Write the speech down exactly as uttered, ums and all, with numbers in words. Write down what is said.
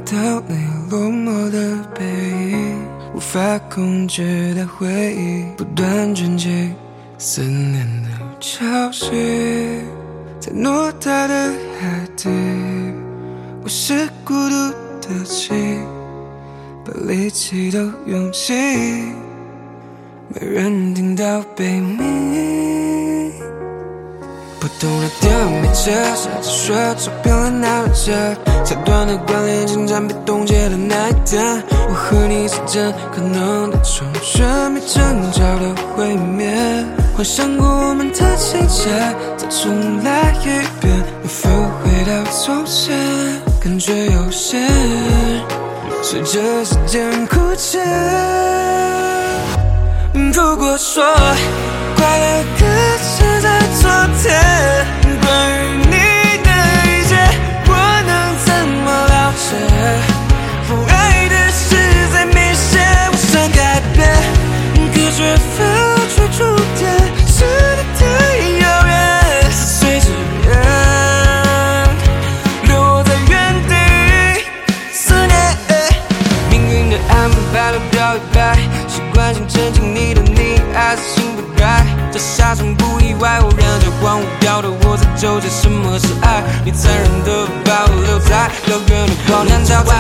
到你落寞的背影，无法控制的回忆不断卷起思念的潮汐，在偌大的海底，我是孤独的鲸，把力气都用尽，没人听到悲鸣。不同的电没车，甚至说照片来拿着，彩短的关联情感被冻结的那一天，我和你之间可能的重选，没争吵的毁灭，幻想过我们的情节，再重来一遍，能否回到从前？感觉有限，随着时间枯竭。如果说快乐可是在昨天，关于你的一切我能怎么了解？不爱的实在明显，我想改变，可却否决触点，是你太遥远，随着远留我在原地思念，命运的安排都表一摆，习惯性沉浸你的你爱死心不改，这下场不意外，我仍旧荒芜掉的我在纠结什么是爱，你残忍的把我留在遥远的光年之外。